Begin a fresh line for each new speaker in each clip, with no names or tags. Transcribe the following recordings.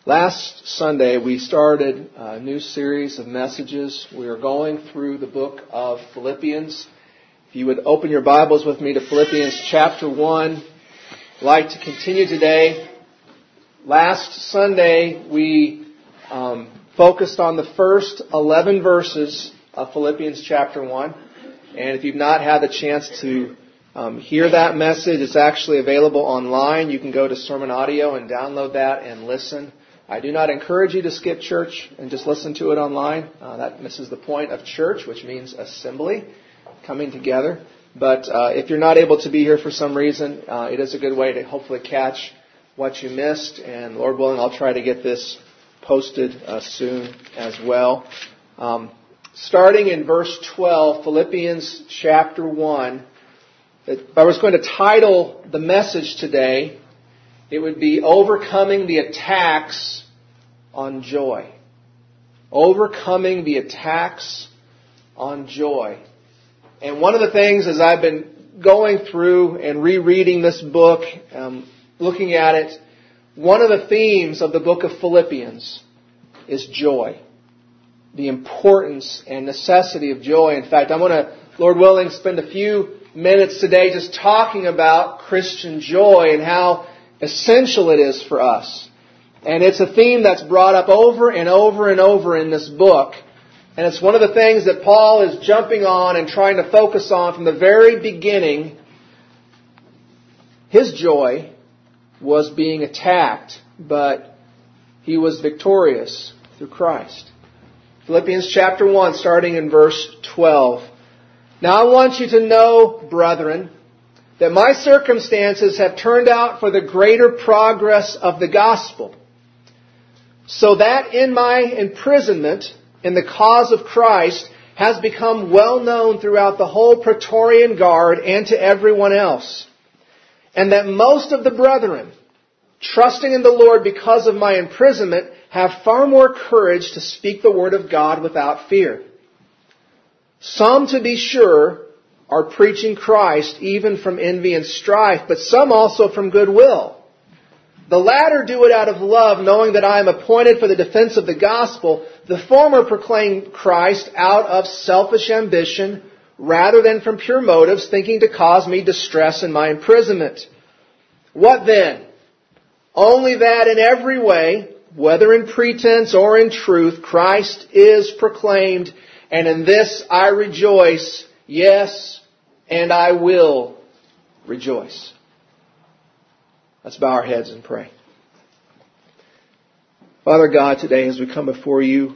Last Sunday, we started a new series of messages. We are going through the book of Philippians. If you would open your Bibles with me to Philippians chapter 1, I'd like to continue today. Last Sunday, we focused on the first 11 verses of Philippians chapter 1. And if you've not had the chance to hear that message, it's actually available online. You can go to Sermon Audio and download that and listen. I do not encourage you to skip church and just listen to it online. That misses the point of church, which means assembly, coming together. But if you're not able to be here for some reason, it is a good way to hopefully catch what you missed. And Lord willing, I'll try to get this posted soon as well. Starting in verse 12, Philippians chapter 1. If I was going to title the message today, it would be Overcoming the Attacks on Joy. Overcoming the Attacks on Joy. And one of the things as I've been going through and rereading this book, looking at it, one of the themes of the book of Philippians is joy. The importance and necessity of joy. In fact, I'm going to, Lord willing, spend a few minutes today just talking about Christian joy and how essential it is for us. And it's a theme that's brought up over and over and over in this book. And it's one of the things that Paul is jumping on and trying to focus on from the very beginning. His joy was being attacked, but he was victorious through Christ. Philippians chapter 1, starting in verse 12. Now I want you to know, brethren, that my circumstances have turned out for the greater progress of the gospel, so that in my imprisonment in the cause of Christ has become well known throughout the whole Praetorian Guard and to everyone else, and that most of the brethren, trusting in the Lord because of my imprisonment, have far more courage to speak the word of God without fear. Some, to be sure, are preaching Christ even from envy and strife, but some also from goodwill. The latter do it out of love, knowing that I am appointed for the defense of the gospel. The former proclaim Christ out of selfish ambition, rather than from pure motives, thinking to cause me distress in my imprisonment. What then? Only that in every way, whether in pretense or in truth, Christ is proclaimed, and in this I rejoice, yes, and I will rejoice. Let's bow our heads and pray. Father God, today as we come before you,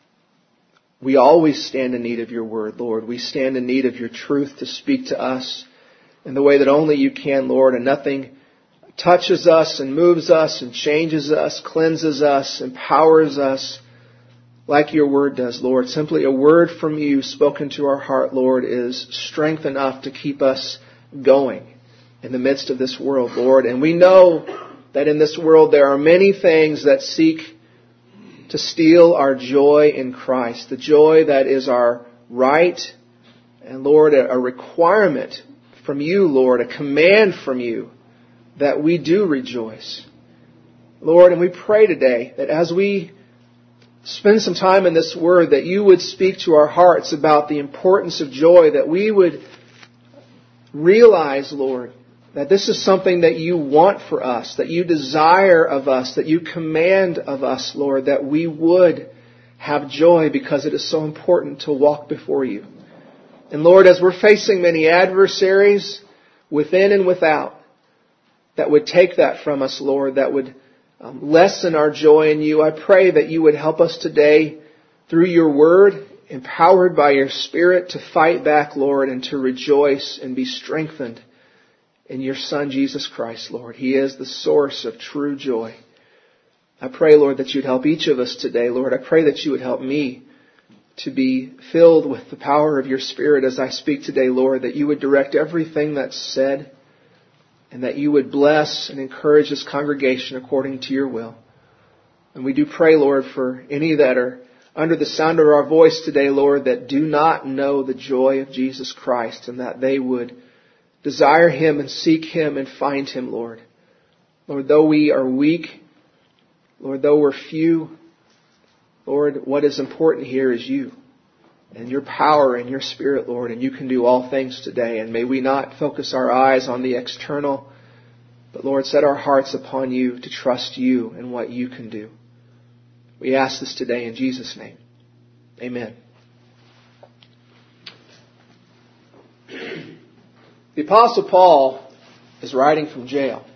we always stand in need of your word, Lord. We stand in need of your truth to speak to us in the way that only you can, Lord, and nothing touches us and moves us and changes us, cleanses us, empowers us like your word does, Lord. Simply a word from you spoken to our heart, Lord, is strength enough to keep us going in the midst of this world, Lord. And we know that in this world there are many things that seek to steal our joy in Christ, the joy that is our right, and Lord, a requirement from you, Lord, a command from you that we do rejoice. Lord, and we pray today that as we spend some time in this word, that you would speak to our hearts about the importance of joy, that we would realize, Lord, that this is something that you want for us, that you desire of us, that you command of us, Lord, that we would have joy because it is so important to walk before you. And Lord, as we're facing many adversaries within and without, that would take that from us, Lord, that would lessen our joy in you. I pray that you would help us today through your word, empowered by your Spirit to fight back, Lord, and to rejoice and be strengthened in your Son, Jesus Christ, Lord. He is the source of true joy. I pray, Lord, that you'd help each of us today, Lord. I pray that you would help me to be filled with the power of your Spirit as I speak today, Lord, that you would direct everything that's said, and that you would bless and encourage this congregation according to your will. And we do pray, Lord, for any that are under the sound of our voice today, Lord, that do not know the joy of Jesus Christ, and that they would desire Him and seek Him and find Him, Lord. Lord, though we are weak, Lord, though we're few, Lord, what is important here is you and your power and your Spirit, Lord, and you can do all things today. And may we not focus our eyes on the external, but Lord, set our hearts upon you to trust you and what you can do. We ask this today in Jesus' name. Amen. The Apostle Paul is writing from jail.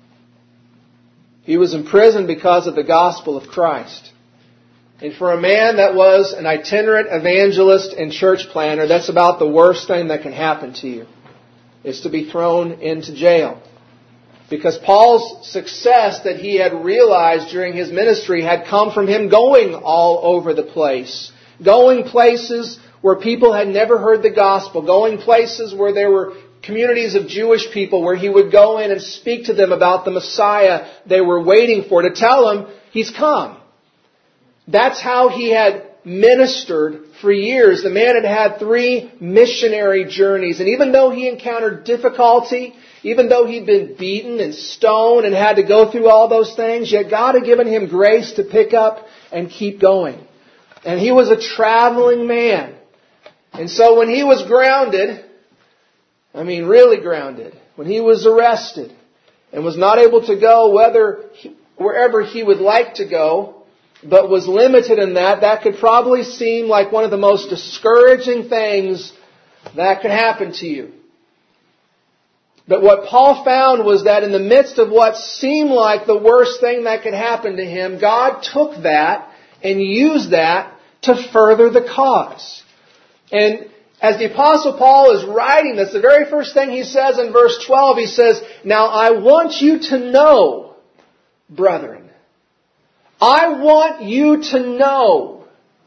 He was imprisoned because of the gospel of Christ. And for a man that was an itinerant evangelist and church planner, that's about the worst thing that can happen to you, is to be thrown into jail. Because Paul's success that he had realized during his ministry had come from him going all over the place. Going places where people had never heard the gospel. Going places where there were communities of Jewish people where he would go in and speak to them about the Messiah they were waiting for, to tell them He's come. That's how he had ministered for years. The man had had 3 missionary journeys. And even though he encountered difficulty, even though he'd been beaten and stoned and had to go through all those things, yet God had given him grace to pick up and keep going. And he was a traveling man. And so when he was grounded, really grounded, when he was arrested and was not able to go wherever he would like to go, but was limited in that could probably seem like one of the most discouraging things that could happen to you. But what Paul found was that in the midst of what seemed like the worst thing that could happen to him, God took that and used that to further the cause. And as the Apostle Paul is writing this, the very first thing he says in verse 12, he says, "Now I want you to know, brethren." I want you to know.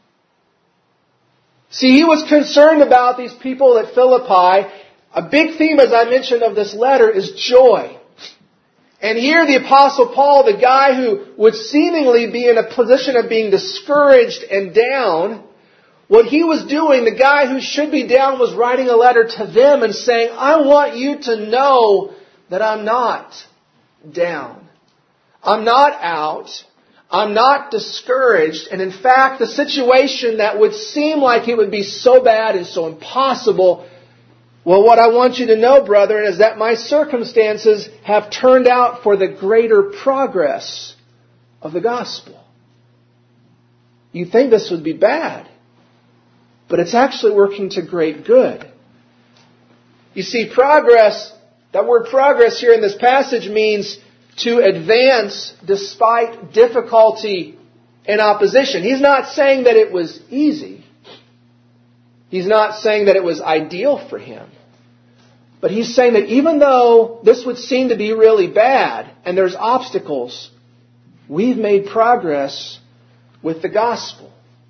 See, he was concerned about these people at Philippi. A big theme, as I mentioned, of this letter is joy. And here the Apostle Paul, the guy who would seemingly be in a position of being discouraged and down, what he was doing, the guy who should be down, was writing a letter to them and saying, I want you to know that I'm not down. I'm not out. I'm not discouraged. And in fact, the situation that would seem like it would be so bad and so impossible, well, what I want you to know, brethren, is that my circumstances have turned out for the greater progress of the gospel. You think this would be bad, but it's actually working to great good. You see, progress, that word progress here in this passage means to advance despite difficulty and opposition. He's not saying that it was easy. He's not saying that it was ideal for him. But he's saying that even though this would seem to be really bad and there's obstacles, we've made progress with the gospel.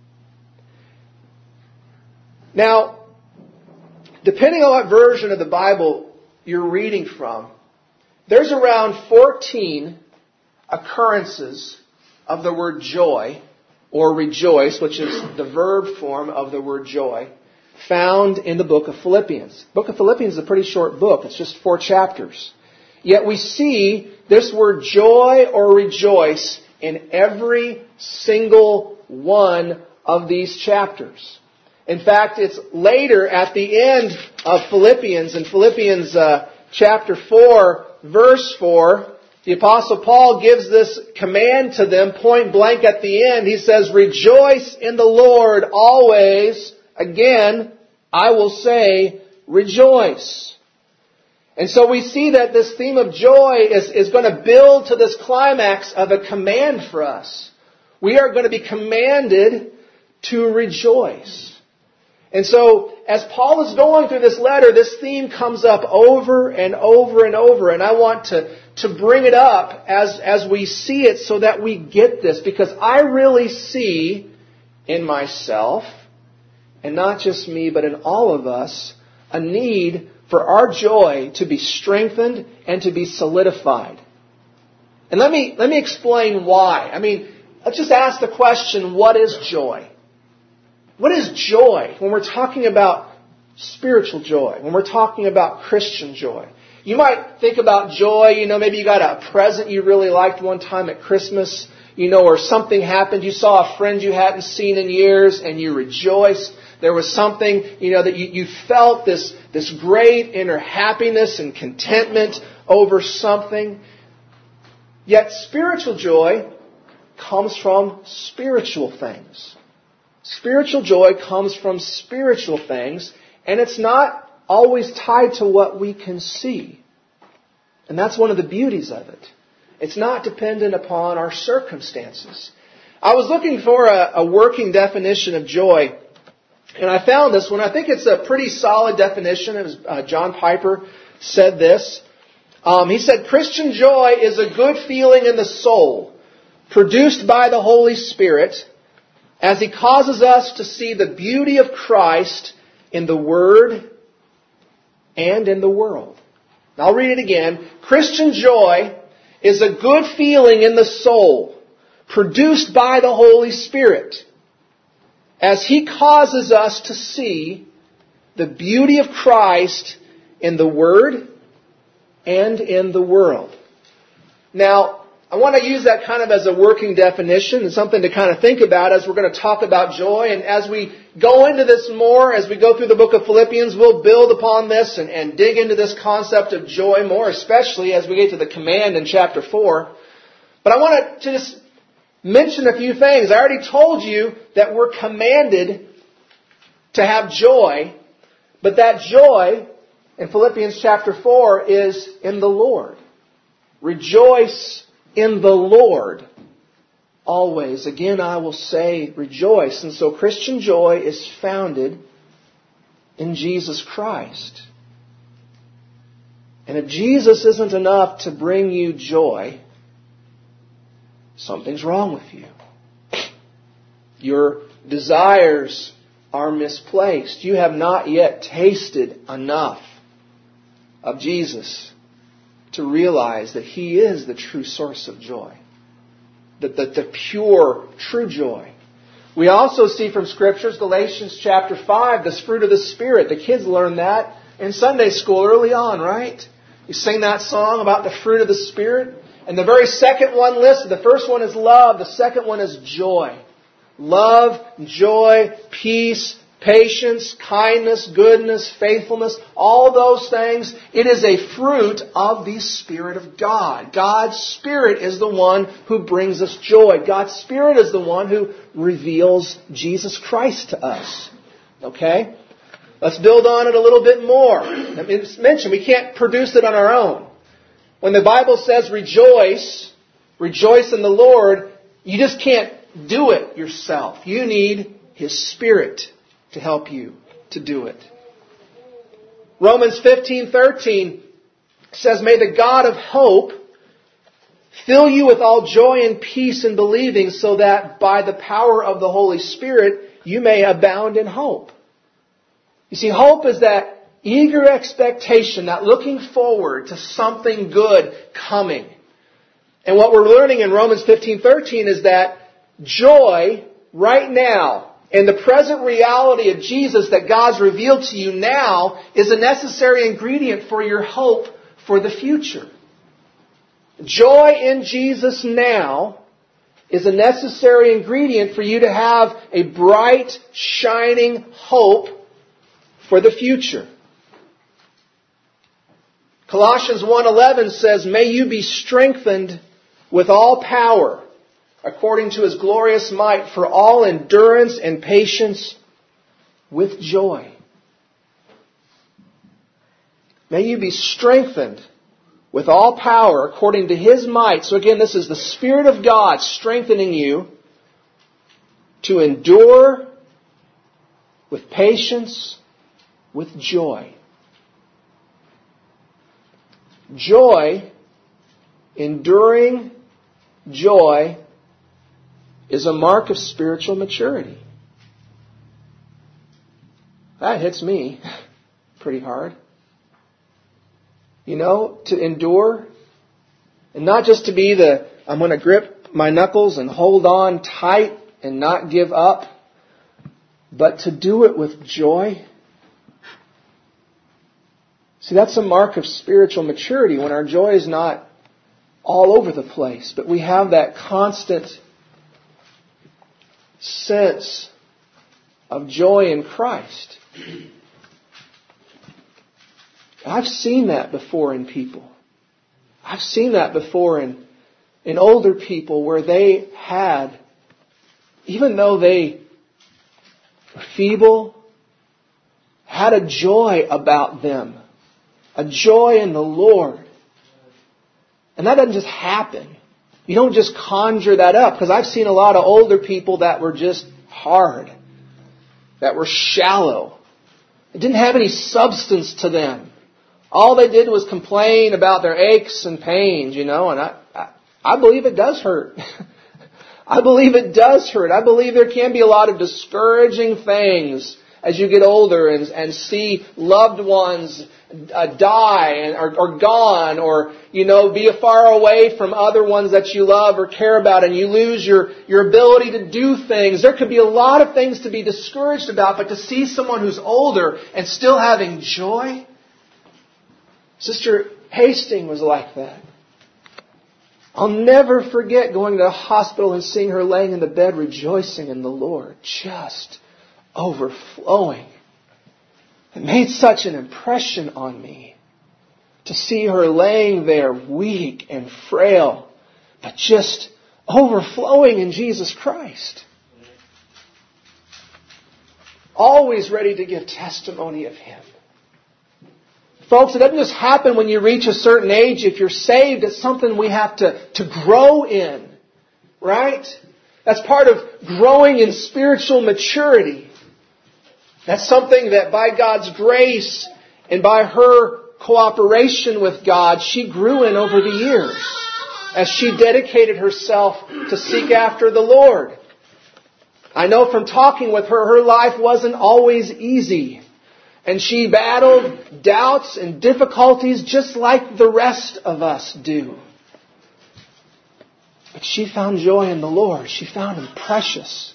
Now, depending on what version of the Bible you're reading from, there's around 14 occurrences of the word joy or rejoice, which is the verb form of the word joy, found in the book of Philippians. The book of Philippians is a pretty short book. It's just 4 chapters. Yet we see this word joy or rejoice in every single one of these chapters. In fact, it's later at the end of Philippians, in Philippians chapter 4, verse 4, the Apostle Paul gives this command to them point blank at the end. He says, "Rejoice in the Lord always." Again, I will say, rejoice. And so we see that this theme of joy is going to build to this climax of a command for us. We are going to be commanded to rejoice. And so, as Paul is going through this letter, this theme comes up over and over and over. And I want to bring it up as we see it so that we get this. Because I really see in myself, and not just me, but in all of us, a need for our joy to be strengthened and to be solidified. And let me explain why. Let's just ask the question, what is joy? What is joy when we're talking about spiritual joy, when we're talking about Christian joy? You might think about joy, maybe you got a present you really liked one time at Christmas, or something happened. You saw a friend you hadn't seen in years and you rejoiced. There was something, that you felt this great inner happiness and contentment over something. Yet spiritual joy comes from spiritual things. Spiritual joy comes from spiritual things, and it's not always tied to what we can see. And that's one of the beauties of it. It's not dependent upon our circumstances. I was looking for a working definition of joy, and I found this one. I think it's a pretty solid definition. It was John Piper said this. He said, Christian joy is a good feeling in the soul, produced by the Holy Spirit, as He causes us to see the beauty of Christ in the Word and in the world. Now, I'll read it again. Christian joy is a good feeling in the soul, produced by the Holy Spirit, as He causes us to see the beauty of Christ in the Word and in the world. Now, I want to use that kind of as a working definition and something to kind of think about as we're going to talk about joy. And as we go into this more, as we go through the book of Philippians, we'll build upon this and dig into this concept of joy more, especially as we get to the command in chapter 4. But I want to just mention a few things. I already told you that we're commanded to have joy, but that joy in Philippians chapter 4 is in the Lord. Rejoice in the Lord always. Again, I will say rejoice. And so Christian joy is founded in Jesus Christ. And if Jesus isn't enough to bring you joy, something's wrong with you. Your desires are misplaced. You have not yet tasted enough of Jesus to realize that He is the true source of joy. The pure, true joy. We also see from Scriptures, Galatians chapter 5, this fruit of the Spirit. The kids learn that in Sunday school early on, right? You sing that song about the fruit of the Spirit. And the very second one listed, the first one is love, the second one is joy. Love, joy, peace, patience, kindness, goodness, faithfulness, all those things. It is a fruit of the Spirit of God. God's Spirit is the one who brings us joy. God's Spirit is the one who reveals Jesus Christ to us. Okay? Let's build on it a little bit more. It's mentioned we can't produce it on our own. When the Bible says rejoice in the Lord, you just can't do it yourself. You need His Spirit to help you to do it. Romans 15:13 says, May the God of hope fill you with all joy and peace in believing, so that by the power of the Holy Spirit you may abound in hope. You see, hope is that eager expectation, that looking forward to something good coming. And what we're learning in Romans 15:13 is that joy right now, and the present reality of Jesus that God's revealed to you now, is a necessary ingredient for your hope for the future. Joy in Jesus now is a necessary ingredient for you to have a bright, shining hope for the future. Colossians 1:11 says, May you be strengthened with all power, according to His glorious might, for all endurance and patience with joy. May you be strengthened with all power according to His might. So again, this is the Spirit of God strengthening you to endure with patience, with joy. Joy, enduring joy, is a mark of spiritual maturity. That hits me pretty hard. You know, to endure, and not just to be I'm going to grip my knuckles and hold on tight and not give up, but to do it with joy. See, that's a mark of spiritual maturity when our joy is not all over the place, but we have that constant sense of joy in Christ. I've seen that before in people. I've seen that before in older people where they had, even though they were feeble, had a joy about them. A joy in the Lord. And that doesn't just happen. You don't just conjure that up. Because I've seen a lot of older people that were just hard. That were shallow. It didn't have any substance to them. All they did was complain about their aches and pains, and I believe it does hurt. I believe it does hurt. I believe there can be a lot of discouraging things as you get older and see loved ones die or gone or, be far away from other ones that you love or care about, and you lose your ability to do things. There could be a lot of things to be discouraged about, but to see someone who's older and still having joy. Sister Hastings was like that. I'll never forget going to the hospital and seeing her laying in the bed rejoicing in the Lord. Just overflowing. It made such an impression on me to see her laying there weak and frail, but just overflowing in Jesus Christ. Always ready to give testimony of Him. Folks, it doesn't just happen when you reach a certain age. If you're saved, it's something we have to grow in. Right? That's part of growing in spiritual maturity. That's something that by God's grace and by her cooperation with God, she grew in over the years as she dedicated herself to seek after the Lord. I know from talking with her, her life wasn't always easy. And she battled doubts and difficulties just like the rest of us do. But she found joy in the Lord. She found Him precious.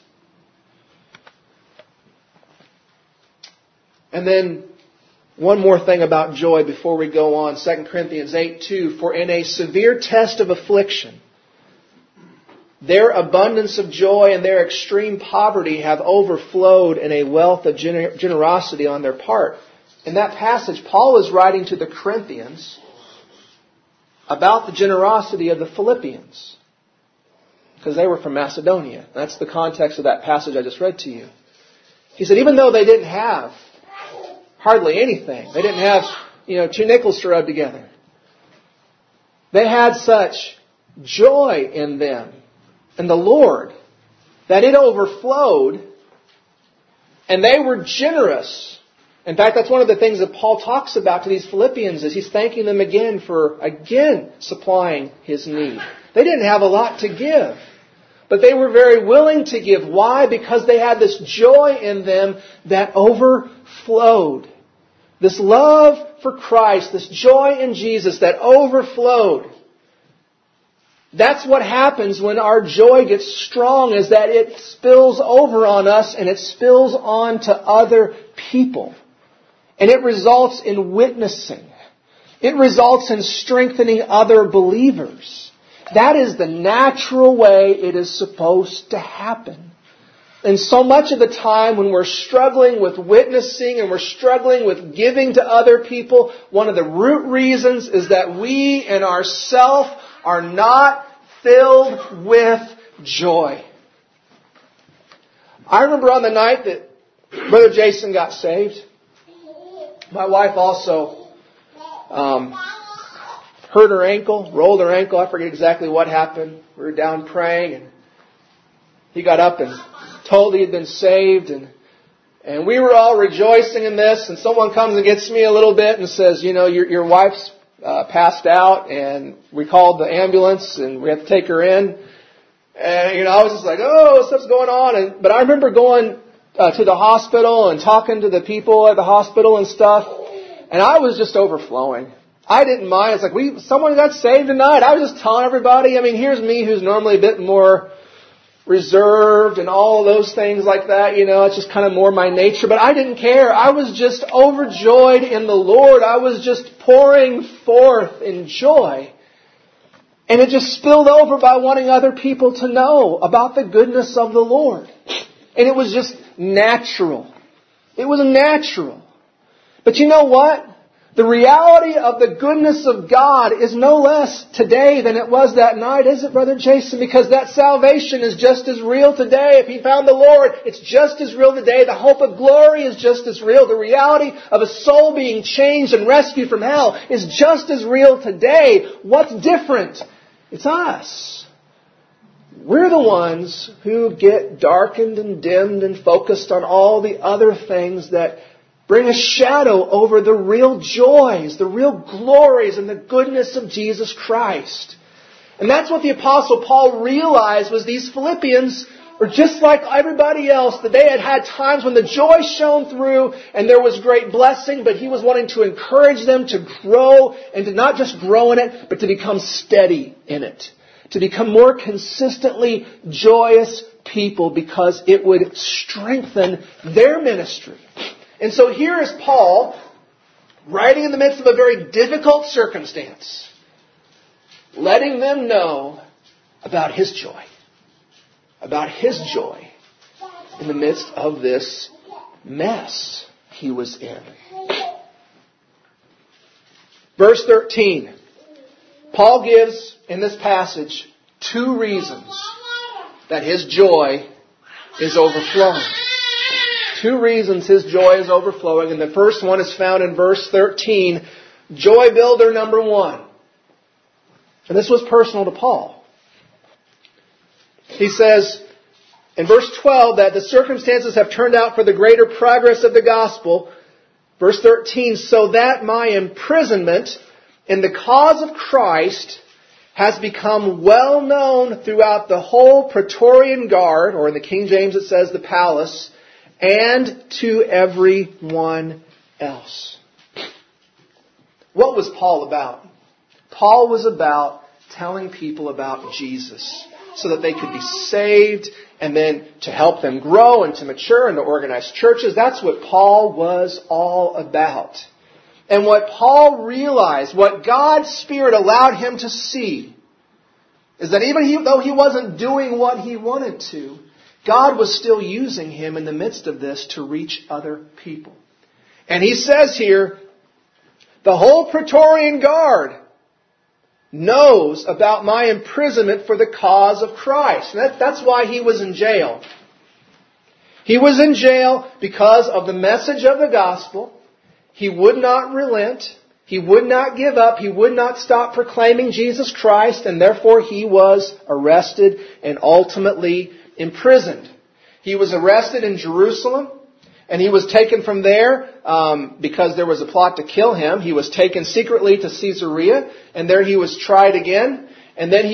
And then one more thing about joy before we go on. 2 Corinthians 8:2. For in a severe test of affliction, their abundance of joy and their extreme poverty have overflowed in a wealth of generosity on their part. In that passage, Paul is writing to the Corinthians about the generosity of the Philippians. Because they were from Macedonia. That's the context of that passage I just read to you. He said, even though they didn't have hardly anything, they didn't have, 2 nickels to rub together, they had such joy in them, in the Lord, that it overflowed, and they were generous. In fact, that's one of the things that Paul talks about to these Philippians, is he's thanking them again for, supplying his need. They didn't have a lot to give, but they were very willing to give. Why? Because they had this joy in them that overflowed. This love for Christ, this joy in Jesus that overflowed. That's what happens when our joy gets strong, is that it spills over on us and it spills on to other people. And it results in witnessing. It results in strengthening other believers. That is the natural way it is supposed to happen. And so much of the time when we're struggling with witnessing and we're struggling with giving to other people, one of the root reasons is that we in ourselves are not filled with joy. I remember on the night that Brother Jason got saved, my wife also hurt her ankle, rolled her ankle. I forget exactly what happened. We were down praying, and he got up and told he had been saved, and we were all rejoicing in this, and someone comes and gets me a little bit and says, your wife's passed out, and we called the ambulance, and we had to take her in. And, I was just like, oh, stuff's going on. But I remember going to the hospital and talking to the people at the hospital and stuff, and I was just overflowing. I didn't mind. It's like, someone got saved tonight. I was just telling everybody. Here's me who's normally a bit more reserved and all those things like that. It's just kind of more my nature. But I didn't care. I was just overjoyed in the Lord. I was just pouring forth in joy. And it just spilled over by wanting other people to know about the goodness of the Lord. And it was just natural. It was natural. But you know what? The reality of the goodness of God is no less today than it was that night, is it, Brother Jason? Because that salvation is just as real today. If he found the Lord, it's just as real today. The hope of glory is just as real. The reality of a soul being changed and rescued from hell is just as real today. What's different? It's us. We're the ones who get darkened and dimmed and focused on all the other things that bring a shadow over the real joys, the real glories and the goodness of Jesus Christ. And that's what the Apostle Paul realized, was these Philippians were just like everybody else. That they had had times when the joy shone through and there was great blessing, but he was wanting to encourage them to grow, and to not just grow in it, but to become steady in it. To become more consistently joyous people, because it would strengthen their ministry. And so here is Paul, writing in the midst of a very difficult circumstance, letting them know about his joy. About his joy in the midst of this mess he was in. Verse 13. Paul gives in this passage 2 reasons that his joy is overflowing. 2 reasons his joy is overflowing. And the first one is found in verse 13. Joy builder number 1. And this was personal to Paul. He says in verse 12 that the circumstances have turned out for the greater progress of the gospel. Verse 13, so that my imprisonment in the cause of Christ has become well known throughout the whole Praetorian Guard, or in the King James it says the palace, and to everyone else. What was Paul about? Paul was about telling people about Jesus so that they could be saved, and then to help them grow and to mature and to organize churches. That's what Paul was all about. And what Paul realized, what God's Spirit allowed him to see, is that even though he wasn't doing what he wanted to, God was still using him in the midst of this to reach other people. And he says here, the whole Praetorian Guard knows about my imprisonment for the cause of Christ. And that's why he was in jail. He was in jail because of the message of the gospel. He would not relent. He would not give up. He would not stop proclaiming Jesus Christ. And therefore he was arrested and ultimately imprisoned. He was arrested in Jerusalem, and he was taken from there because there was a plot to kill him. He was taken secretly to Caesarea, and there he was tried again. And then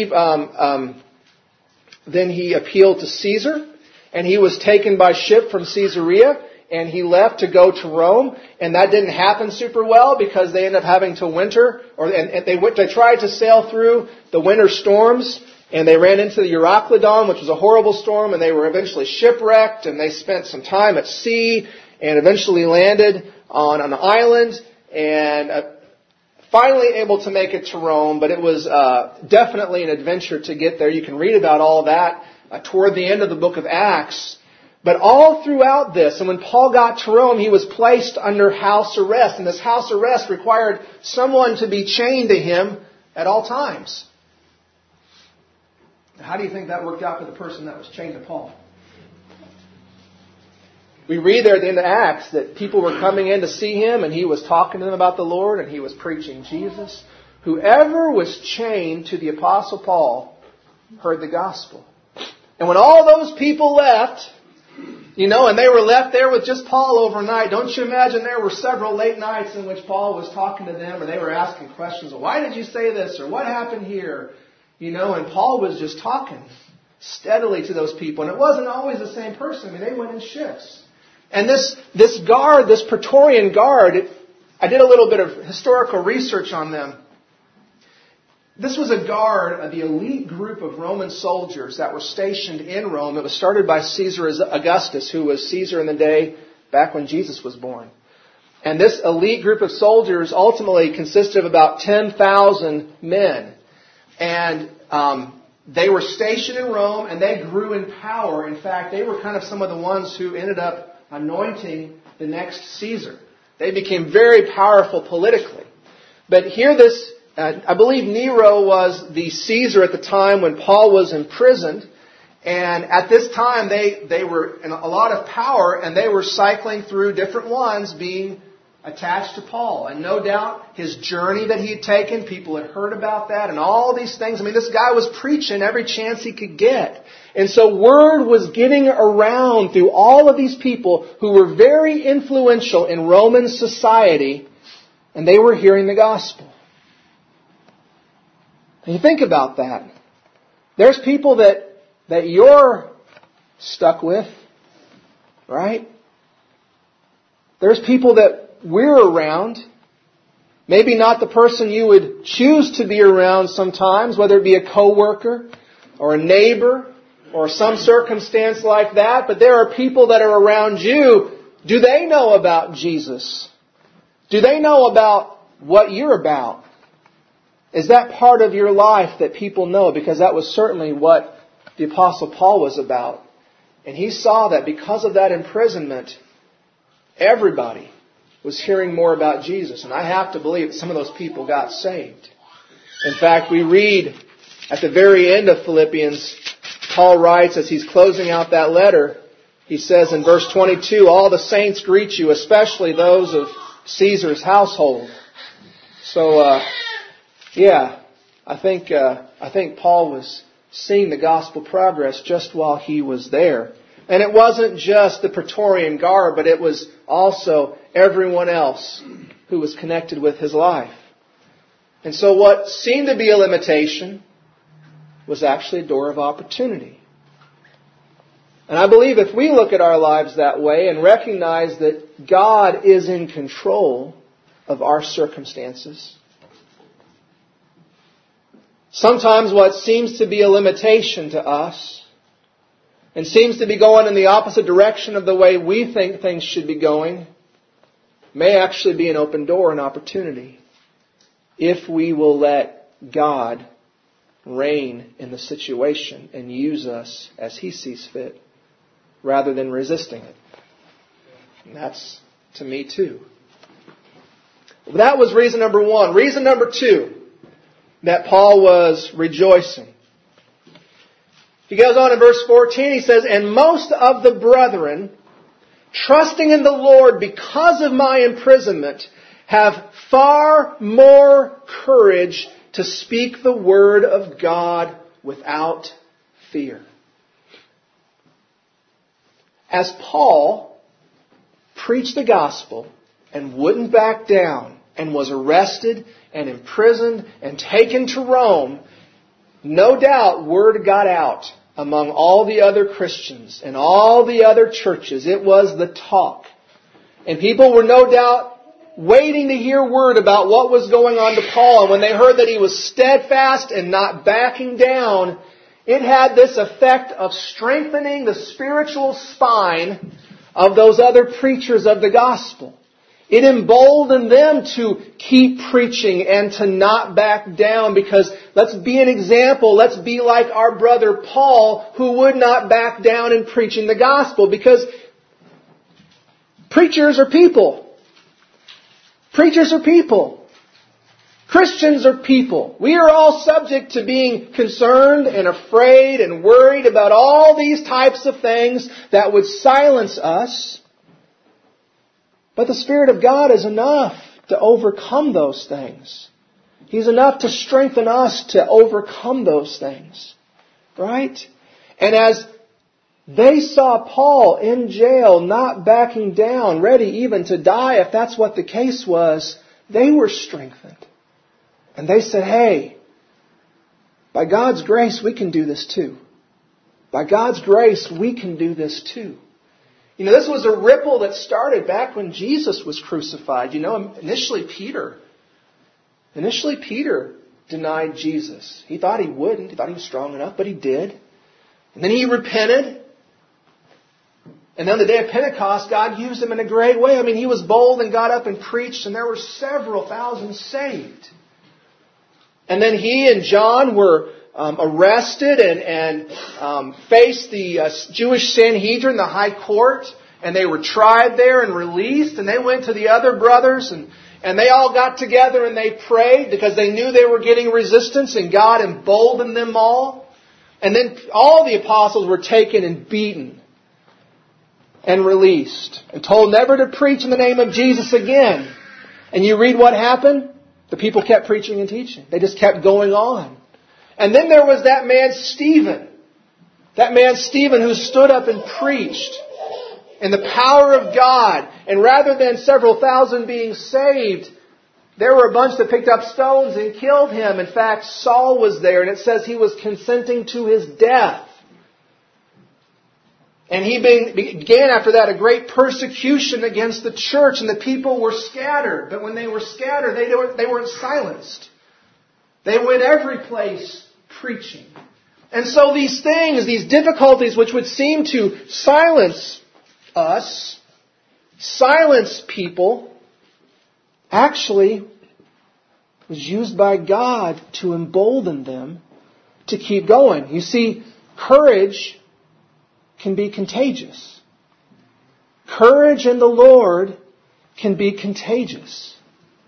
he appealed to Caesar, and he was taken by ship from Caesarea, and he left to go to Rome. And that didn't happen super well because they ended up having to winter, and they tried to sail through the winter storms. And they ran into the Euroclydon, which was a horrible storm, and they were eventually shipwrecked, and they spent some time at sea, and eventually landed on an island, and finally able to make it to Rome. But it was definitely an adventure to get there. You can read about all that toward the end of the book of Acts. But all throughout this, and when Paul got to Rome, he was placed under house arrest, and this house arrest required someone to be chained to him at all times. How do you think that worked out for the person that was chained to Paul? We read there at the end of Acts that people were coming in to see him, and he was talking to them about the Lord, and he was preaching Jesus. Whoever was chained to the Apostle Paul heard the gospel. And when all those people left, and they were left there with just Paul overnight, don't you imagine there were several late nights in which Paul was talking to them, or they were asking questions, why did you say this, or what happened here? And Paul was just talking steadily to those people. And it wasn't always the same person. They went in shifts. And this guard, this Praetorian Guard, I did a little bit of historical research on them. This was a guard, the elite group of Roman soldiers that were stationed in Rome. It was started by Caesar Augustus, who was Caesar in the day back when Jesus was born. And this elite group of soldiers ultimately consisted of about 10,000 men. And they were stationed in Rome, and they grew in power. In fact, they were kind of some of the ones who ended up anointing the next Caesar. They became very powerful politically. But here I believe Nero was the Caesar at the time when Paul was imprisoned. And at this time, they were in a lot of power, and they were cycling through different ones being attached to Paul. And no doubt his journey that he had taken, people had heard about that and all these things. I mean, this guy was preaching every chance he could get. And so word was getting around through all of these people who were very influential in Roman society, and they were hearing the gospel. And you think about that. There's people that you're stuck with, right? There's people that we're around. Maybe not the person you would choose to be around sometimes, whether it be a coworker or a neighbor or some circumstance like that. But there are people that are around you. Do they know about Jesus? Do they know about what you're about? Is that part of your life that people know? Because that was certainly what the Apostle Paul was about. And he saw that because of that imprisonment, everybody was hearing more about Jesus. And I have to believe that some of those people got saved. In fact, we read at the very end of Philippians, Paul writes as he's closing out that letter, he says in verse 22, all the saints greet you, especially those of Caesar's household. So, I think Paul was seeing the gospel progress just while he was there. And it wasn't just the Praetorian Guard, but it was also everyone else who was connected with his life. And so what seemed to be a limitation was actually a door of opportunity. And I believe if we look at our lives that way and recognize that God is in control of our circumstances, sometimes what seems to be a limitation to us and seems to be going in the opposite direction of the way we think things should be going may actually be an open door, an opportunity, if we will let God reign in the situation and use us as He sees fit, rather than resisting it. And that's to me too. That was reason number one. Reason number two, that Paul was rejoicing. He goes on in verse 14, he says, and most of the brethren, trusting in the Lord because of my imprisonment, have far more courage to speak the word of God without fear. As Paul preached the gospel and wouldn't back down and was arrested and imprisoned and taken to Rome, no doubt word got out among all the other Christians and all the other churches. It was the talk. And people were no doubt waiting to hear word about what was going on to Paul. And when they heard that he was steadfast and not backing down, it had this effect of strengthening the spiritual spine of those other preachers of the gospel. It emboldened them to keep preaching and to not back down, because let's be an example. Let's be like our brother Paul, who would not back down in preaching the gospel, because preachers are people. Preachers are people. Christians are people. We are all subject to being concerned and afraid and worried about all these types of things that would silence us. But the Spirit of God is enough to overcome those things. He's enough to strengthen us to overcome those things. Right? And as they saw Paul in jail, not backing down, ready even to die if that's what the case was, they were strengthened. And they said, hey, by God's grace we can do this too. By God's grace we can do this too. You know, this was a ripple that started back when Jesus was crucified. You know, initially Peter denied Jesus. He thought he wouldn't. He thought he was strong enough, but he did. And then he repented. And then the day of Pentecost, God used him in a great way. I mean, he was bold and got up and preached, and there were several thousand saved. And then he and John were arrested and faced the Jewish Sanhedrin, the high court, and they were tried there and released, and they went to the other brothers, and they all got together and they prayed because they knew they were getting resistance, and God emboldened them all. And then all the apostles were taken and beaten and released and told never to preach in the name of Jesus again. And you read what happened? The people kept preaching and teaching. They just kept going on. And then there was that man Stephen. That man Stephen who stood up and preached in the power of God. And rather than several thousand being saved, there were a bunch that picked up stones and killed him. In fact, Saul was there, and it says he was consenting to his death. And he began after that a great persecution against the church, and the people were scattered. But when they were scattered, they weren't silenced. They went every place preaching. And so these things, these difficulties which would seem to silence us, silence people, actually was used by God to embolden them to keep going. You see, courage can be contagious. Courage in the Lord can be contagious.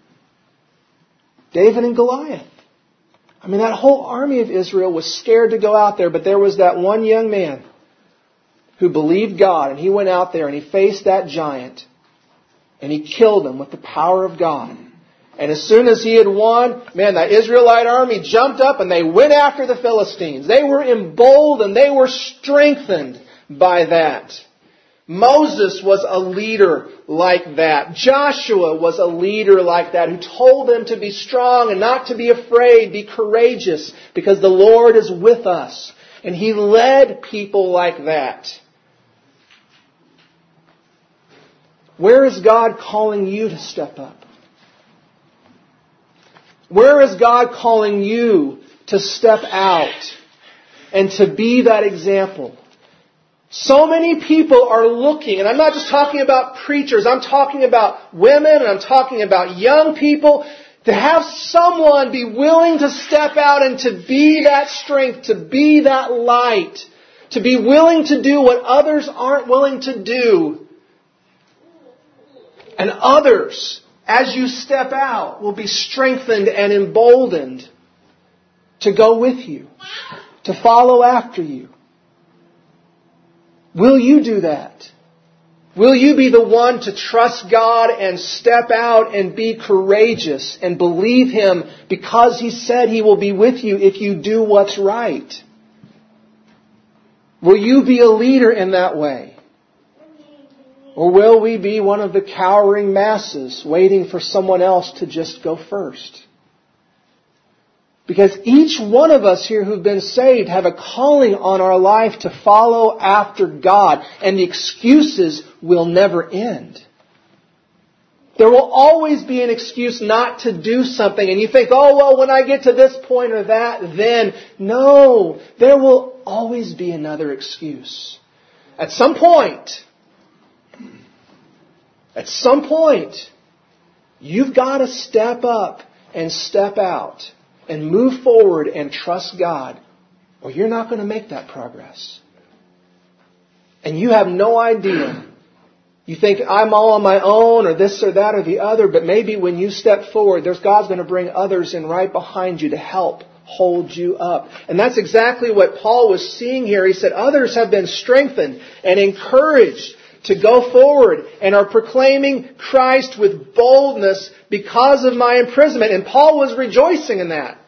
David and Goliath. I mean, that whole army of Israel was scared to go out there, but there was that one young man who believed God, and he went out there and he faced that giant, and he killed him with the power of God. And as soon as he had won, man, that Israelite army jumped up and they went after the Philistines. They were emboldened. They were strengthened by that. Moses was a leader like that. Joshua was a leader like that who told them to be strong and not to be afraid, be courageous, because the Lord is with us. And he led people like that. Where is God calling you to step up? Where is God calling you to step out and to be that example? So many people are looking, and I'm not just talking about preachers, I'm talking about women, and I'm talking about young people, to have someone be willing to step out and to be that strength, to be that light, to be willing to do what others aren't willing to do. And others, as you step out, will be strengthened and emboldened to go with you, to follow after you. Will you do that? Will you be the one to trust God and step out and be courageous and believe Him because He said He will be with you if you do what's right? Will you be a leader in that way? Or will we be one of the cowering masses waiting for someone else to just go first? Because each one of us here who've been saved have a calling on our life to follow after God. And the excuses will never end. There will always be an excuse not to do something. And you think, oh, well, when I get to this point or that, then. No, there will always be another excuse. At some point, you've got to step up and step out and move forward and trust God, or you're not going to make that progress. And you have no idea. You think, I'm all on my own, or this or that or the other, but maybe when you step forward, God's going to bring others in right behind you to help hold you up. And that's exactly what Paul was seeing here. He said, others have been strengthened and encouraged to go forward and are proclaiming Christ with boldness because of my imprisonment. And Paul was rejoicing in that.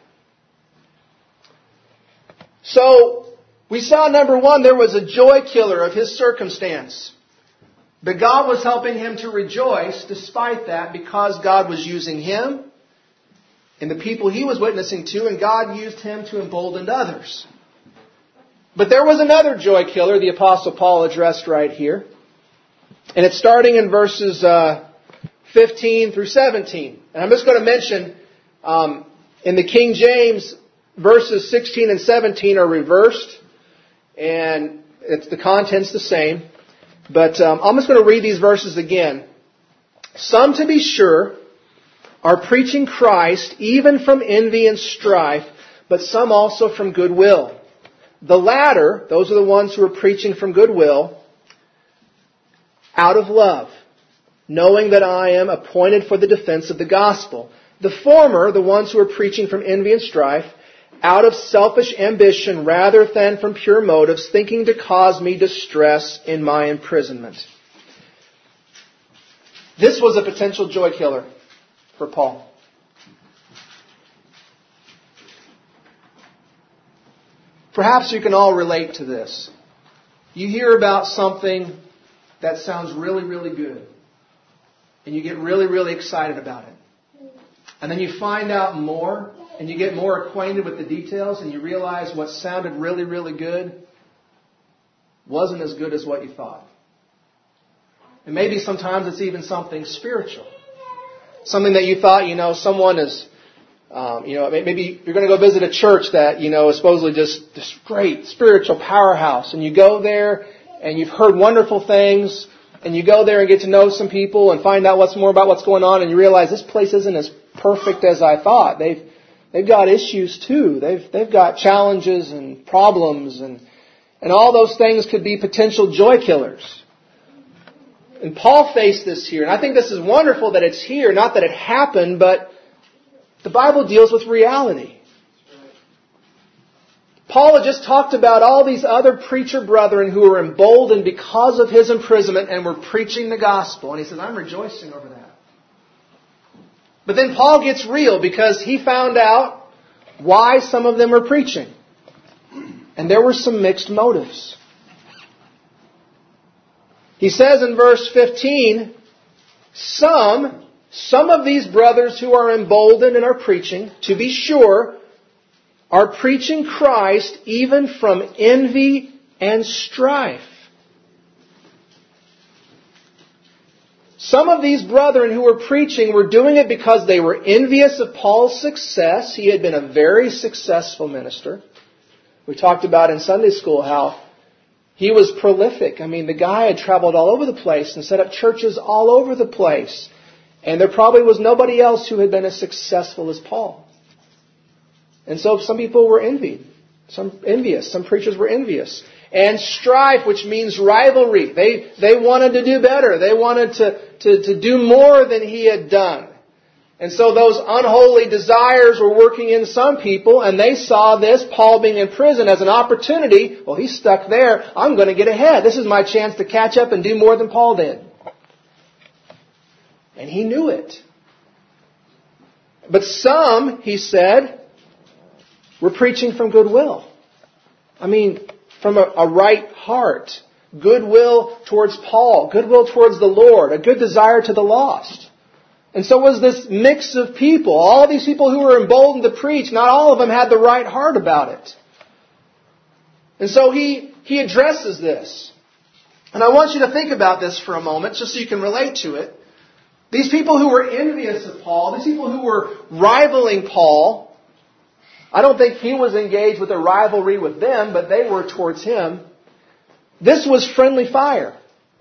So, we saw, number one, there was a joy killer of his circumstance. But God was helping him to rejoice despite that, because God was using him and the people he was witnessing to, and God used him to embolden others. But there was another joy killer the Apostle Paul addressed right here. And it's starting in verses 15 through 17. And I'm just going to mention In the King James, verses 16 and 17 are reversed, and the content's the same. But I'm just going to read these verses again. Some, to be sure, are preaching Christ even from envy and strife, but some also from goodwill. The latter, those are the ones who are preaching from goodwill, out of love, knowing that I am appointed for the defense of the gospel. The former, the ones who are preaching from envy and strife, out of selfish ambition rather than from pure motives, thinking to cause me distress in my imprisonment. This was a potential joy killer for Paul. Perhaps you can all relate to this. You hear about something that sounds really, really good, and you get really, really excited about it. And then you find out more, and you get more acquainted with the details, and you realize what sounded really, really good wasn't as good as what you thought. And maybe sometimes it's even something spiritual. Something that you thought, someone is, maybe you're going to go visit a church that, is supposedly just this great spiritual powerhouse. And you go there and you've heard wonderful things, and you go there and get to know some people and find out more about what's going on, and you realize this place isn't as perfect as I thought. They've got issues too. They've got challenges and problems, and all those things could be potential joy killers. And Paul faced this here. And I think this is wonderful that it's here. Not that it happened, but the Bible deals with reality. Paul had just talked about all these other preacher brethren who were emboldened because of his imprisonment and were preaching the gospel. And he says, I'm rejoicing over that. But then Paul gets real because he found out why some of them were preaching. And there were some mixed motives. He says in verse 15, some of these brothers who are emboldened and are preaching, to be sure, are preaching Christ even from envy and strife. Some of these brethren who were preaching were doing it because they were envious of Paul's success. He had been a very successful minister. We talked about in Sunday school how he was prolific. I mean, the guy had traveled all over the place and set up churches all over the place. And there probably was nobody else who had been as successful as Paul. And so some people were envious. Some preachers were envious. And strife, which means rivalry. They wanted to do better. They wanted to do more than he had done. And so those unholy desires were working in some people, and they saw this, Paul being in prison, as an opportunity. Well, he's stuck there. I'm going to get ahead. This is my chance to catch up and do more than Paul did. And he knew it. But some, he said, were preaching from goodwill. I mean, from a right heart. Goodwill towards Paul. Goodwill towards the Lord. A good desire to the lost. And so was this mix of people. All these people who were emboldened to preach, not all of them had the right heart about it. And so he addresses this. And I want you to think about this for a moment, just so you can relate to it. These people who were envious of Paul, these people who were rivaling Paul, I don't think he was engaged with a rivalry with them, but they were towards him. This was friendly fire.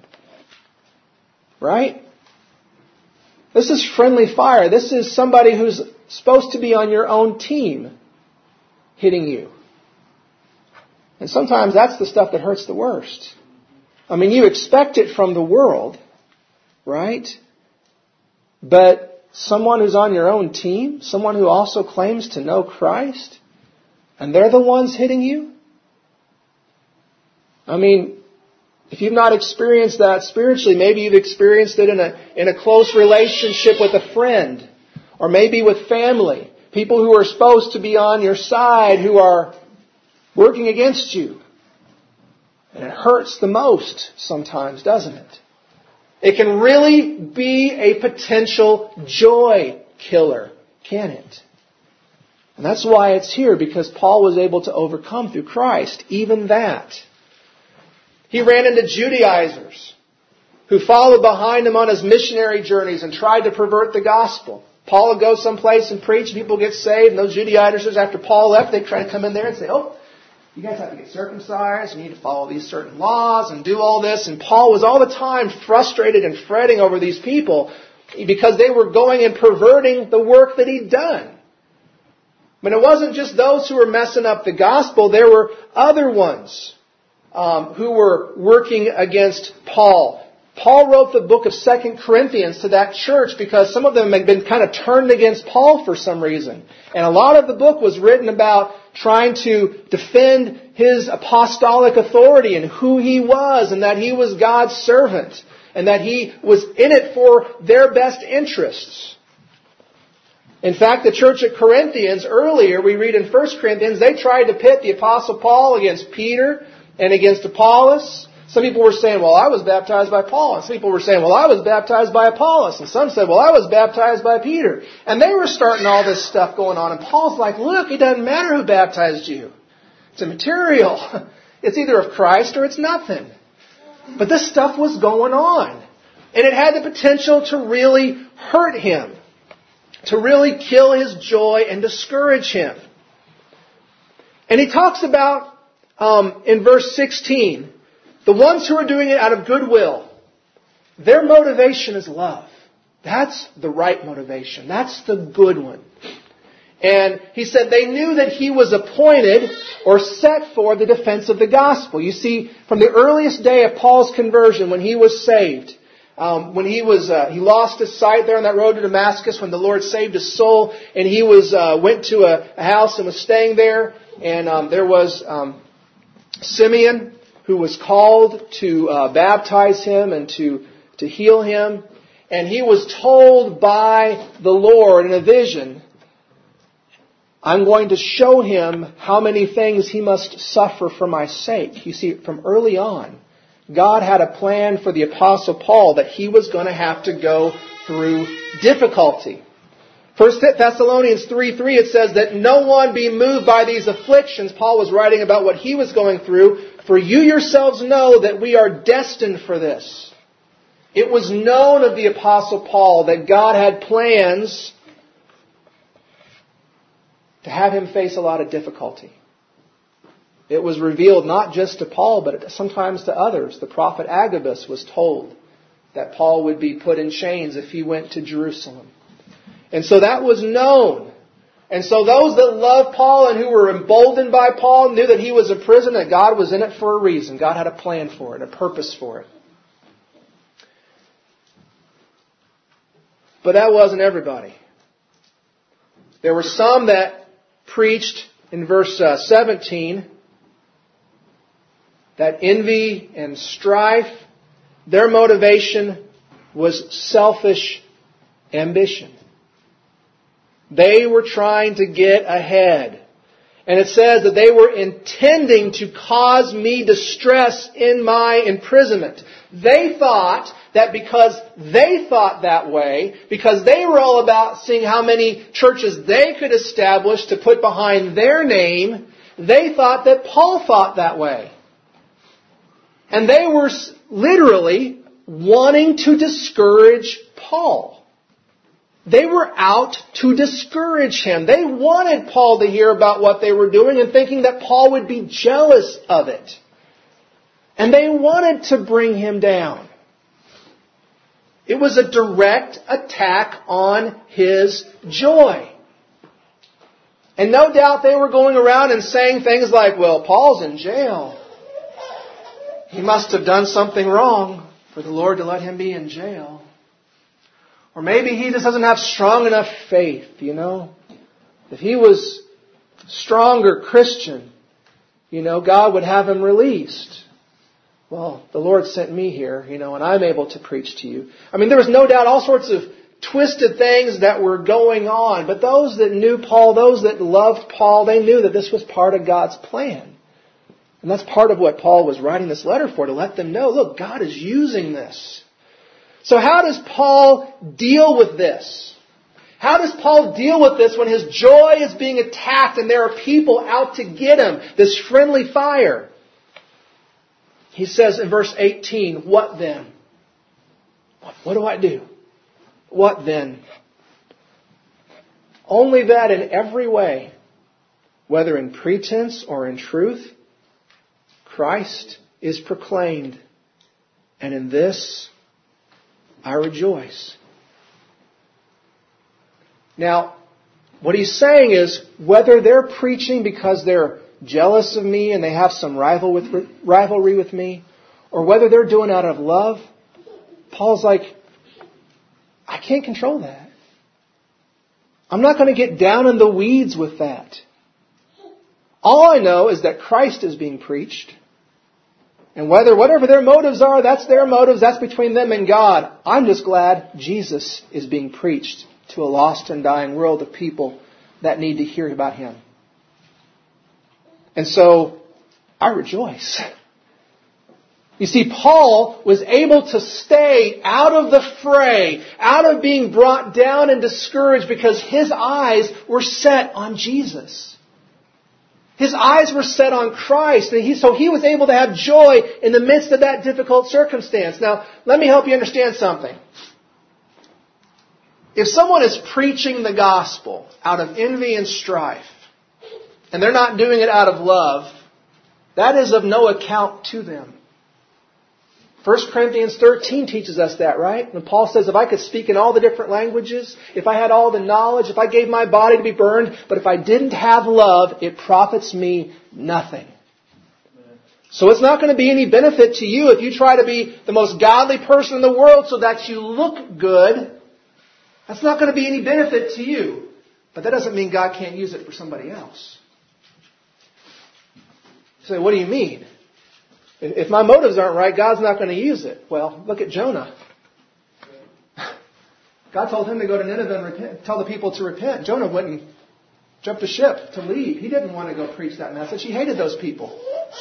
Right? This is friendly fire. This is somebody who's supposed to be on your own team hitting you. And sometimes that's the stuff that hurts the worst. I mean, you expect it from the world, right? But someone who's on your own team, someone who also claims to know Christ, and they're the ones hitting you? I mean, if you've not experienced that spiritually, maybe you've experienced it in a close relationship with a friend, or maybe with family. People who are supposed to be on your side who are working against you. And it hurts the most sometimes, doesn't it? It can really be a potential joy killer, can it? And that's why it's here, because Paul was able to overcome through Christ even that. He ran into Judaizers who followed behind him on his missionary journeys and tried to pervert the gospel. Paul would go someplace and preach, and people get saved, and those Judaizers, after Paul left, they try to come in there and say, oh, you guys have to get circumcised, you need to follow these certain laws and do all this. And Paul was all the time frustrated and fretting over these people because they were going and perverting the work that he'd done. But it wasn't just those who were messing up the gospel. There were other ones who were working against Paul. Paul wrote the book of 2 Corinthians to that church because some of them had been kind of turned against Paul for some reason. And a lot of the book was written about trying to defend his apostolic authority and who he was and that he was God's servant and that he was in it for their best interests. In fact, the church at Corinthians, earlier, we read in 1 Corinthians, they tried to pit the Apostle Paul against Peter and against Apollos. Some people were saying, well, I was baptized by Paul. And some people were saying, well, I was baptized by Apollos. And some said, well, I was baptized by Peter. And they were starting all this stuff going on. And Paul's like, look, it doesn't matter who baptized you. It's immaterial. It's either of Christ or it's nothing. But this stuff was going on. And it had the potential to really hurt him. To really kill his joy and discourage him. And he talks about, in verse 16, the ones who are doing it out of goodwill, their motivation is love. That's the right motivation. That's the good one. And he said they knew that he was appointed or set for the defense of the gospel. You see, from the earliest day of Paul's conversion, when he was saved, when he lost his sight there on that road to Damascus, when the Lord saved his soul, and he went to a house and was staying there, and there was Simeon, who was called to baptize him and to heal him. And he was told by the Lord in a vision, I'm going to show him how many things he must suffer for my sake. You see, from early on, God had a plan for the Apostle Paul that he was going to have to go through difficulty. 1 Thessalonians 3:3, it says that no one be moved by these afflictions. Paul was writing about what he was going through. For you yourselves know that we are destined for this. It was known of the Apostle Paul that God had plans to have him face a lot of difficulty. It was revealed not just to Paul, but sometimes to others. The prophet Agabus was told that Paul would be put in chains if he went to Jerusalem. And so that was known. And so those that loved Paul and who were emboldened by Paul knew that he was in prison, that God was in it for a reason. God had a plan for it, a purpose for it. But that wasn't everybody. There were some that preached in verse 17 that envy and strife, their motivation was selfish ambition. They were trying to get ahead. And it says that they were intending to cause me distress in my imprisonment. They thought that because they thought that way, because they were all about seeing how many churches they could establish to put behind their name, they thought that Paul thought that way. And they were literally wanting to discourage Paul. They were out to discourage him. They wanted Paul to hear about what they were doing and thinking that Paul would be jealous of it. And they wanted to bring him down. It was a direct attack on his joy. And no doubt they were going around and saying things like, well, Paul's in jail. He must have done something wrong for the Lord to let him be in jail. Or maybe he just doesn't have strong enough faith, If he was a stronger Christian, God would have him released. Well, the Lord sent me here, and I'm able to preach to you. There was no doubt all sorts of twisted things that were going on. But those that knew Paul, those that loved Paul, they knew that this was part of God's plan. And that's part of what Paul was writing this letter for, to let them know, look, God is using this. So how does Paul deal with this? How does Paul deal with this when his joy is being attacked and there are people out to get him? This friendly fire. He says in verse 18, what then? What do I do? What then? Only that in every way, whether in pretense or in truth, Christ is proclaimed. And in this I rejoice. Now, what he's saying is, whether they're preaching because they're jealous of me and they have some rivalry with me, or whether they're doing out of love, Paul's like, I can't control that. I'm not going to get down in the weeds with that. All I know is that Christ is being preached. And whatever their motives are, that's their motives. That's between them and God. I'm just glad Jesus is being preached to a lost and dying world of people that need to hear about Him. And so, I rejoice. You see, Paul was able to stay out of the fray, out of being brought down and discouraged because his eyes were set on Jesus. His eyes were set on Christ, and so he was able to have joy in the midst of that difficult circumstance. Now, let me help you understand something. If someone is preaching the gospel out of envy and strife, and they're not doing it out of love, that is of no account to them. 1 Corinthians 13 teaches us that, right? When Paul says, if I could speak in all the different languages, if I had all the knowledge, if I gave my body to be burned, but if I didn't have love, it profits me nothing. So it's not going to be any benefit to you if you try to be the most godly person in the world so that you look good. That's not going to be any benefit to you. But that doesn't mean God can't use it for somebody else. You say, what do you mean? If my motives aren't right, God's not going to use it. Well, look at Jonah. God told him to go to Nineveh and repent, tell the people to repent. Jonah went and jumped the ship to leave. He didn't want to go preach that message. He hated those people.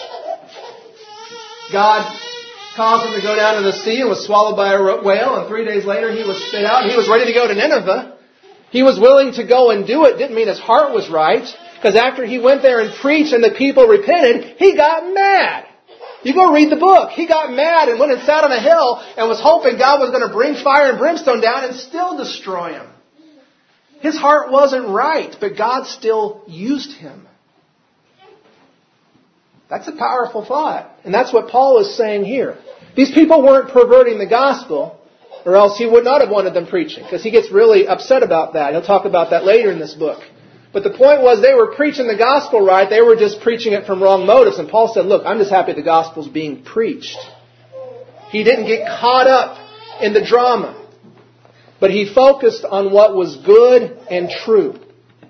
God caused him to go down to the sea and was swallowed by a whale. And 3 days later he was spit out. He was ready to go to Nineveh. He was willing to go and do it. Didn't mean his heart was right. Because after he went there and preached and the people repented, he got mad. You go read the book. He got mad and went and sat on a hill and was hoping God was going to bring fire and brimstone down and still destroy him. His heart wasn't right, but God still used him. That's a powerful thought. And that's what Paul is saying here. These people weren't perverting the gospel, or else he would not have wanted them preaching, because he gets really upset about that. He'll talk about that later in this book. But the point was they were preaching the gospel right. They were just preaching it from wrong motives. And Paul said, look, I'm just happy the gospel's being preached. He didn't get caught up in the drama. But he focused on what was good and true.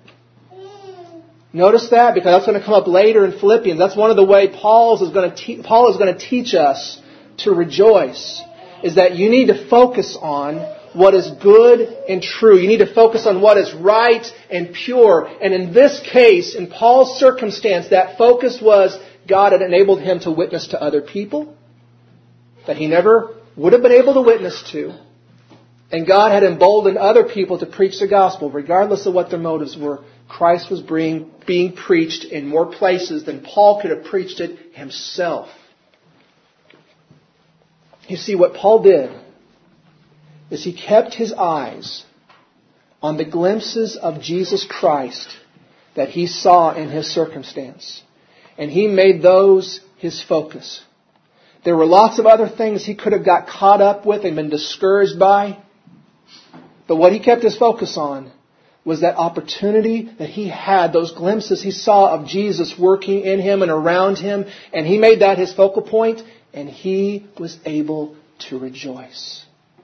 Notice that, because that's going to come up later in Philippians. That's one of the ways Paul is going to teach us to rejoice, is that you need to focus on what is good and true. You need to focus on what is right and pure. And in this case, in Paul's circumstance, that focus was God had enabled him to witness to other people that he never would have been able to witness to. And God had emboldened other people to preach the gospel, regardless of what their motives were. Christ was being preached in more places than Paul could have preached it himself. You see, what Paul did is he kept his eyes on the glimpses of Jesus Christ that he saw in his circumstance. And he made those his focus. There were lots of other things he could have got caught up with and been discouraged by. But what he kept his focus on was that opportunity that he had, those glimpses he saw of Jesus working in him and around him. And he made that his focal point, and he was able to rejoice.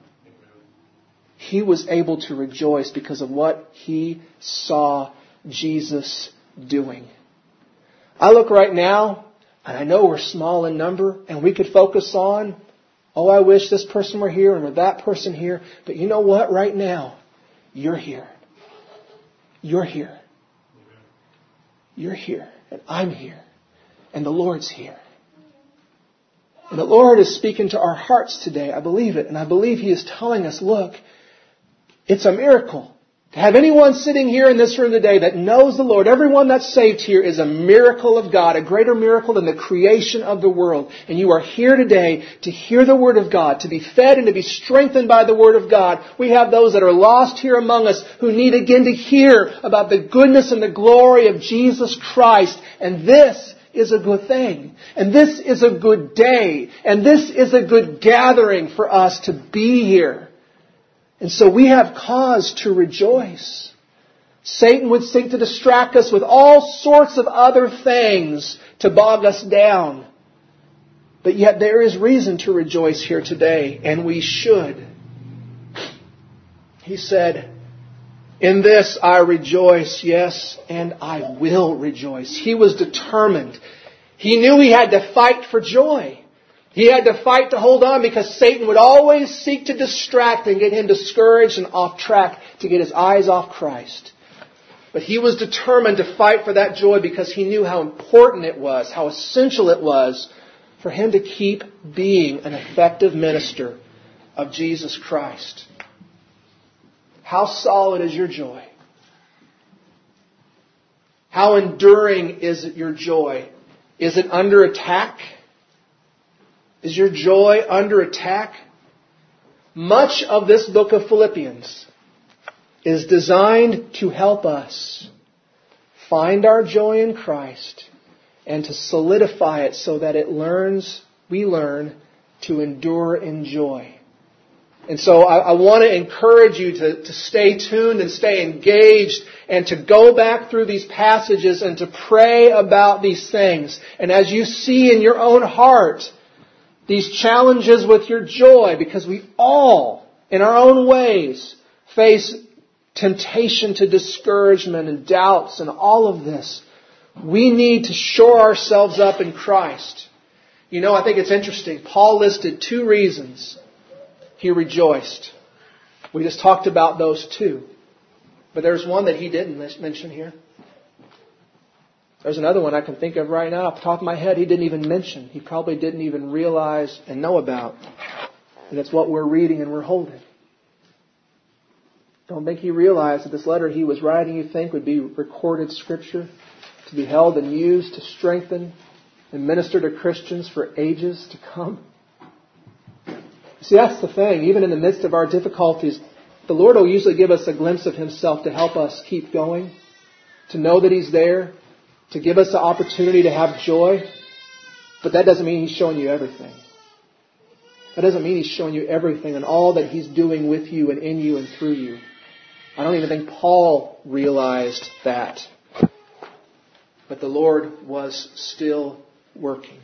He was able to rejoice because of what he saw Jesus doing. I look right now, and I know we're small in number, and we could focus on, oh, I wish this person were here and that person here. But you know what? Right now, you're here. You're here. You're here. And I'm here. And the Lord's here. And the Lord is speaking to our hearts today. I believe it. And I believe He is telling us, look, it's a miracle To have anyone sitting here in this room today that knows the Lord, everyone that's saved here is a miracle of God, a greater miracle than the creation of the world. And you are here today to hear the Word of God, to be fed and to be strengthened by the Word of God. We have those that are lost here among us who need again to hear about the goodness and the glory of Jesus Christ. And this is a good thing. And this is a good day. And this is a good gathering for us to be here. And so we have cause to rejoice. Satan would seek to distract us with all sorts of other things to bog us down. But yet there is reason to rejoice here today, and we should. He said, "In this I rejoice, yes, and I will rejoice." He was determined. He knew he had to fight for joy. He had to fight to hold on because Satan would always seek to distract and get him discouraged and off track to get his eyes off Christ. But he was determined to fight for that joy because he knew how important it was, how essential it was for him to keep being an effective minister of Jesus Christ. How solid is your joy? How enduring is your joy? Is it under attack? Is your joy under attack? Much of this book of Philippians is designed to help us find our joy in Christ and to solidify it so that we learn to endure in joy. And so I want to encourage you to stay tuned and stay engaged and to go back through these passages and to pray about these things. And as you see in your own heart these challenges with your joy, because we all, in our own ways, face temptation to discouragement and doubts and all of this. We need to shore ourselves up in Christ. You know, I think it's interesting. Paul listed 2 reasons he rejoiced. We just talked about those 2. But there's one that he didn't mention here. There's another one I can think of right now off the top of my head he didn't even mention. He probably didn't even realize and know about. And it's what we're reading and we're holding. Don't think he realized that this letter he was writing, you think, would be recorded Scripture to be held and used to strengthen and minister to Christians for ages to come. See, that's the thing. Even in the midst of our difficulties, the Lord will usually give us a glimpse of Himself to help us keep going, to know that He's there, to give us the opportunity to have joy. But that doesn't mean He's showing you everything. That doesn't mean He's showing you everything and all that He's doing with you and in you and through you. I don't even think Paul realized that. But the Lord was still working.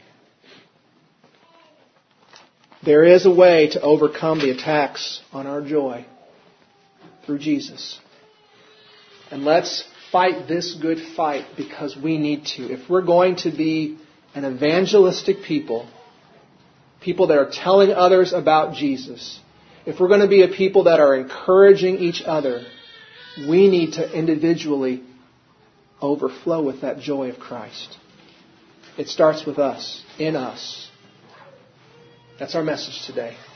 There is a way to overcome the attacks on our joy through Jesus. And let's fight this good fight because we need to. If we're going to be an evangelistic people that are telling others about Jesus, if we're going to be a people that are encouraging each other, we need to individually overflow with that joy of Christ. It starts with us, in us. That's our message today.